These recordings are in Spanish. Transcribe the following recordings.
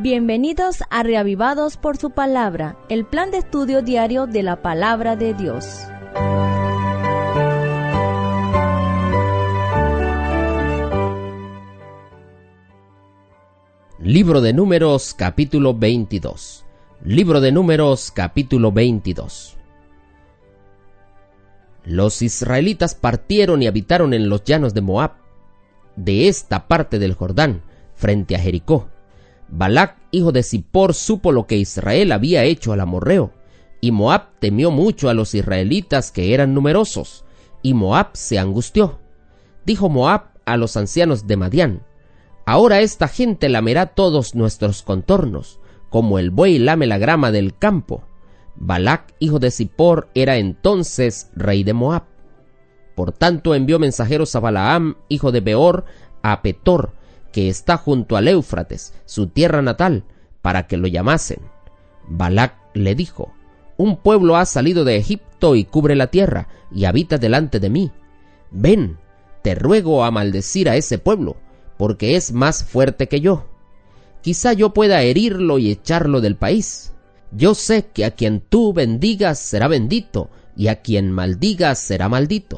Bienvenidos a Reavivados por su Palabra, el plan de estudio diario de la Palabra de Dios. Libro de Números, capítulo 22. Libro de Números, capítulo 22. Los israelitas partieron y habitaron en los llanos de Moab, de esta parte del Jordán, frente a Jericó. Balac, hijo de Zippor, supo lo que Israel había hecho al amorreo, y Moab temió mucho a los israelitas, que eran numerosos, y Moab se angustió. Dijo Moab a los ancianos de Madián: ahora esta gente lamerá todos nuestros contornos, como el buey lame la grama del campo. Balac, hijo de Zippor, era entonces rey de Moab. Por tanto envió mensajeros a Balaam, hijo de Beor, a Petor, que está junto al Éufrates, su tierra natal, para que lo llamasen. Balac le dijo: un pueblo ha salido de Egipto y cubre la tierra, y habita delante de mí. Ven, te ruego a maldecir a ese pueblo, porque es más fuerte que yo. Quizá yo pueda herirlo y echarlo del país. Yo sé que a quien tú bendigas será bendito, y a quien maldigas será maldito.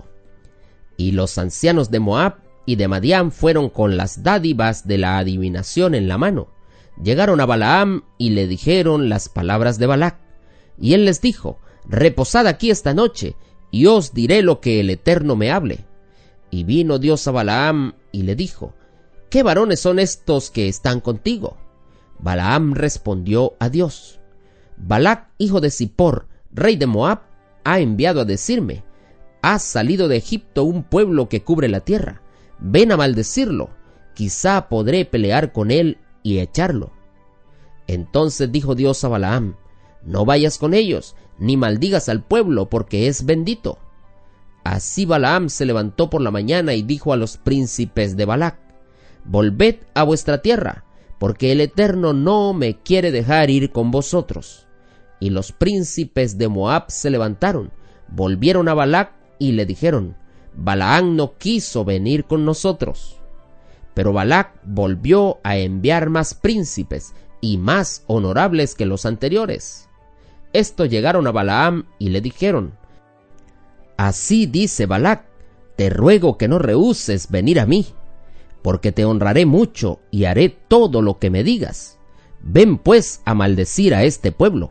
Y los ancianos de Moab y de Madián fueron con las dádivas de la adivinación en la mano. Llegaron a Balaam y le dijeron las palabras de Balac. Y él les dijo: reposad aquí esta noche, y os diré lo que el Eterno me hable. Y vino Dios a Balaam y le dijo: ¿qué varones son estos que están contigo? Balaam respondió a Dios: Balac, hijo de Zippor, rey de Moab, ha enviado a decirme: ha salido de Egipto un pueblo que cubre la tierra. Ven a maldecirlo, quizá podré pelear con él y echarlo. Entonces dijo Dios a Balaam: no vayas con ellos, ni maldigas al pueblo, porque es bendito. Así Balaam se levantó por la mañana y dijo a los príncipes de Balac: volved a vuestra tierra, porque el Eterno no me quiere dejar ir con vosotros. Y los príncipes de Moab se levantaron, volvieron a Balac y le dijeron: Balaam no quiso venir con nosotros. Pero Balac volvió a enviar más príncipes y más honorables que los anteriores. Estos llegaron a Balaam y le dijeron: así dice Balac: te ruego que no rehuses venir a mí, porque te honraré mucho y haré todo lo que me digas. Ven pues a maldecir a este pueblo.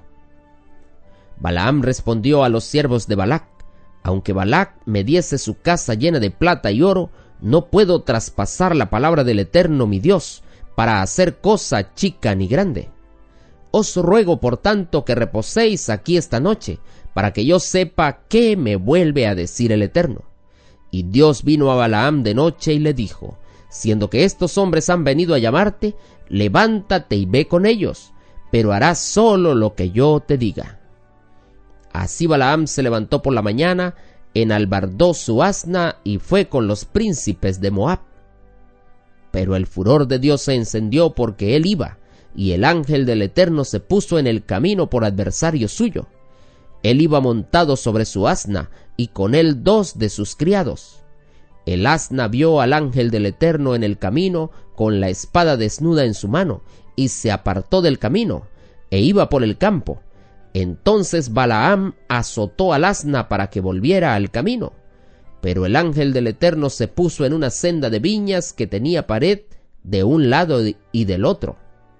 Balaam respondió a los siervos de Balac: aunque Balac me diese su casa llena de plata y oro, no puedo traspasar la palabra del Eterno mi Dios, para hacer cosa chica ni grande. Os ruego por tanto que reposéis aquí esta noche, para que yo sepa qué me vuelve a decir el Eterno. Y Dios vino a Balaam de noche y le dijo: siendo que estos hombres han venido a llamarte, levántate y ve con ellos, pero harás solo lo que yo te diga. Así Balaam se levantó por la mañana, enalbardó su asna y fue con los príncipes de Moab. Pero el furor de Dios se encendió porque él iba, y el ángel del Eterno se puso en el camino por adversario suyo. Él iba montado sobre su asna, y con él 2 de sus criados. El asna vio al ángel del Eterno en el camino, con la espada desnuda en su mano, y se apartó del camino, e iba por el campo. Entonces Balaam azotó al asna para que volviera al camino. Pero el ángel del Eterno se puso en una senda de viñas que tenía pared de un lado y del otro.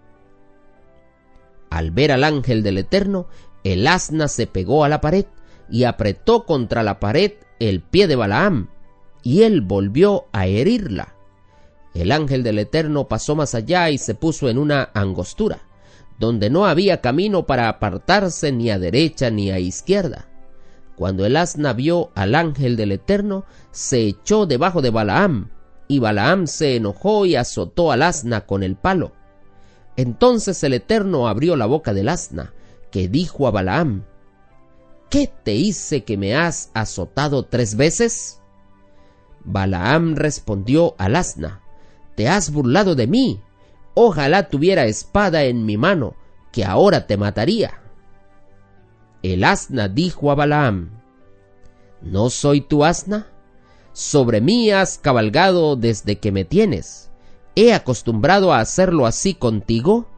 Al ver al ángel del Eterno, el asna se pegó a la pared y apretó contra la pared el pie de Balaam, y él volvió a herirla. El ángel del Eterno pasó más allá y se puso en una angostura, donde no había camino para apartarse ni a derecha ni a izquierda. Cuando el asna vio al ángel del Eterno, se echó debajo de Balaam, y Balaam se enojó y azotó al asna con el palo. Entonces el Eterno abrió la boca del asna, que dijo a Balaam: ¿qué te hice que me has azotado 3 veces? Balaam respondió al asna: te has burlado de mí. Ojalá tuviera espada en mi mano, que ahora te mataría. El asna dijo a Balaam: ¿no soy tu asna? Sobre mí has cabalgado desde que me tienes. ¿He acostumbrado a hacerlo así contigo?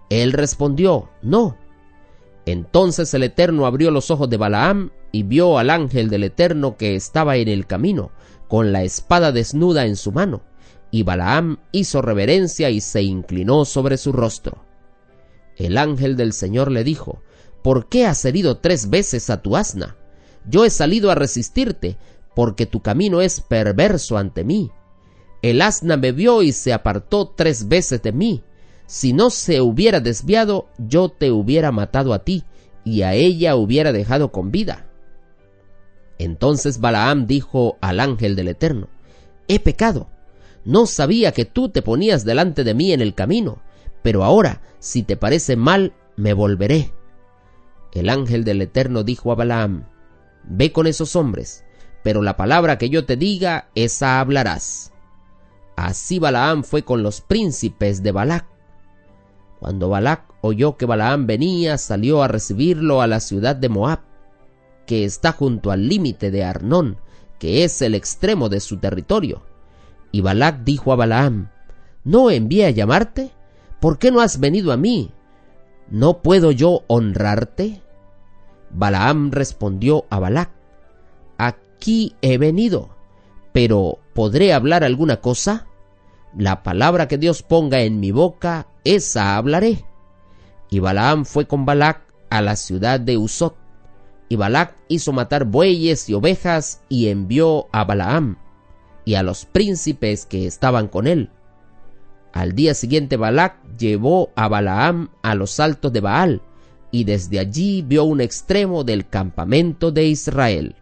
Él respondió: no. Entonces el Eterno abrió los ojos de Balaam y vio al ángel del Eterno que estaba en el camino, con la espada desnuda en su mano. Y Balaam hizo reverencia y se inclinó sobre su rostro. El ángel del Señor le dijo: ¿por qué has herido 3 veces a tu asna? Yo he salido a resistirte, porque tu camino es perverso ante mí. El asna me vio y se apartó 3 veces de mí. Si no se hubiera desviado, yo te hubiera matado a ti, y a ella hubiera dejado con vida. Entonces Balaam dijo al ángel del Eterno: he pecado. No sabía que tú te ponías delante de mí en el camino, pero ahora, si te parece mal, me volveré. El ángel del Eterno dijo a Balaam: ve con esos hombres, pero la palabra que yo te diga, esa hablarás. Así Balaam fue con los príncipes de Balac. Cuando Balac oyó que Balaam venía, salió a recibirlo a la ciudad de Moab, que está junto al límite de Arnón, que es el extremo de su territorio. Y Balac dijo a Balaam: ¿no envié a llamarte? ¿Por qué no has venido a mí? ¿No puedo yo honrarte? Balaam respondió a Balac: aquí he venido, pero ¿podré hablar alguna cosa? La palabra que Dios ponga en mi boca, esa hablaré. Y Balaam fue con Balac a la ciudad de Usot. Y Balac hizo matar bueyes y ovejas y envió a Balaam y a los príncipes que estaban con él. Al día siguiente Balac llevó a Balaam a los altos de Baal, y desde allí vio un extremo del campamento de Israel.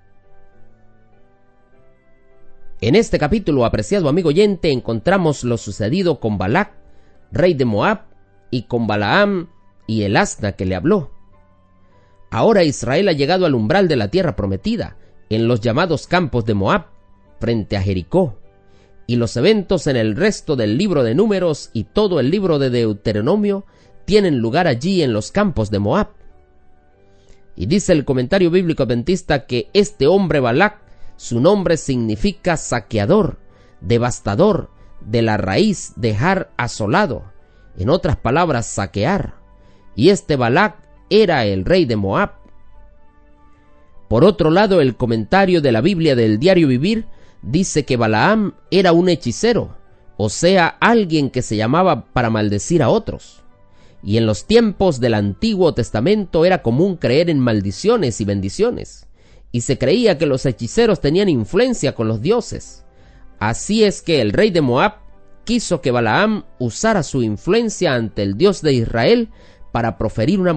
En este capítulo, apreciado amigo oyente, encontramos lo sucedido con Balac, rey de Moab, y con Balaam y el asna que le habló. Ahora Israel ha llegado al umbral de la tierra prometida, en los llamados campos de Moab, frente a Jericó, y los eventos en el resto del libro de Números y todo el libro de Deuteronomio tienen lugar allí en los campos de Moab. Y dice el comentario bíblico adventista que este hombre Balac, su nombre significa saqueador, devastador, de la raíz dejar asolado, en otras palabras, saquear. Y este Balac era el rey de Moab. Por otro lado, el comentario de la Biblia del Diario Vivir dice que Balaam era un hechicero, o sea, alguien que se llamaba para maldecir a otros. Y en los tiempos del Antiguo Testamento era común creer en maldiciones y bendiciones, y se creía que los hechiceros tenían influencia con los dioses. Así es que el rey de Moab quiso que Balaam usara su influencia ante el Dios de Israel para proferir una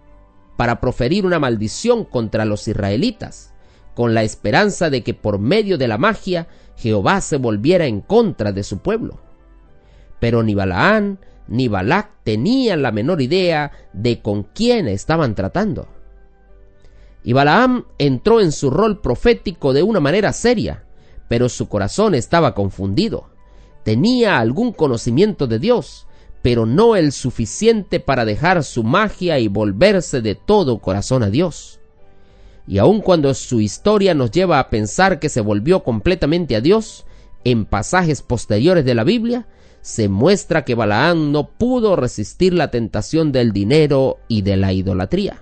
maldición contra los israelitas, con la esperanza de que por medio de la magia Jehová se volviera en contra de su pueblo. Pero ni Balaam ni Balac tenían la menor idea de con quién estaban tratando. Y Balaam entró en su rol profético de una manera seria, pero su corazón estaba confundido. Tenía algún conocimiento de Dios, pero no el suficiente para dejar su magia y volverse de todo corazón a Dios. Y aun cuando su historia nos lleva a pensar que se volvió completamente a Dios, en pasajes posteriores de la Biblia, se muestra que Balaam no pudo resistir la tentación del dinero y de la idolatría.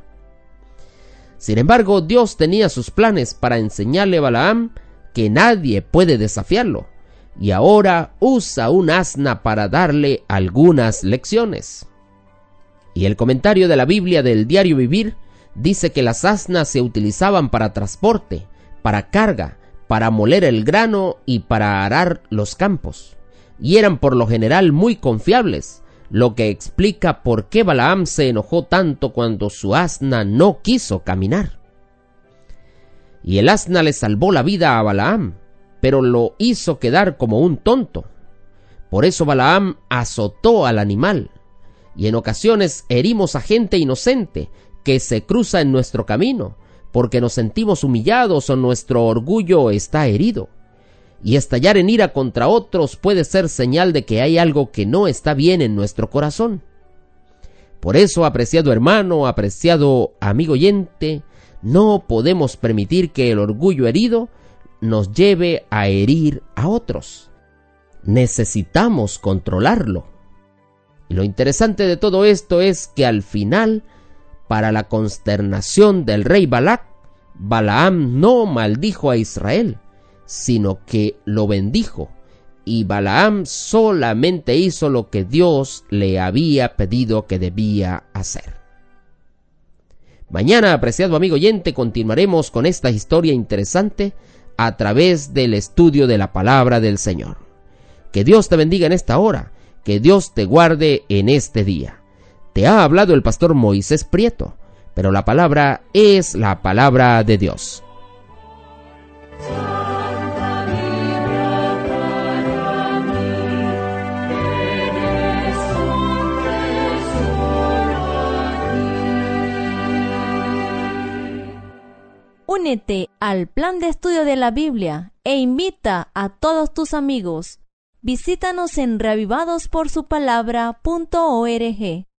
Sin embargo, Dios tenía sus planes para enseñarle a Balaam que nadie puede desafiarlo, y ahora usa un asna para darle algunas lecciones. Y el comentario de la Biblia del Diario Vivir dice que las asnas se utilizaban para transporte, para carga, para moler el grano y para arar los campos, y eran por lo general muy confiables, lo que explica por qué Balaam se enojó tanto cuando su asna no quiso caminar. Y el asna le salvó la vida a Balaam, pero lo hizo quedar como un tonto. Por eso Balaam azotó al animal, y en ocasiones herimos a gente inocente que se cruza en nuestro camino, porque nos sentimos humillados o nuestro orgullo está herido. Y estallar en ira contra otros puede ser señal de que hay algo que no está bien en nuestro corazón. Por eso, apreciado hermano, apreciado amigo oyente, no podemos permitir que el orgullo herido nos lleve a herir a otros. Necesitamos controlarlo. Y lo interesante de todo esto es que al final, para la consternación del rey Balac, Balaam no maldijo a Israel, sino que lo bendijo, y Balaam solamente hizo lo que Dios le había pedido que debía hacer. Mañana, apreciado amigo oyente, continuaremos con esta historia interesante a través del estudio de la palabra del Señor. Que Dios te bendiga en esta hora, que Dios te guarde en este día. Te ha hablado el pastor Moisés Prieto, pero la palabra es la palabra de Dios. Únete al plan de estudio de la Biblia e invita a todos tus amigos. Visítanos en reavivadosporsupalabra.org.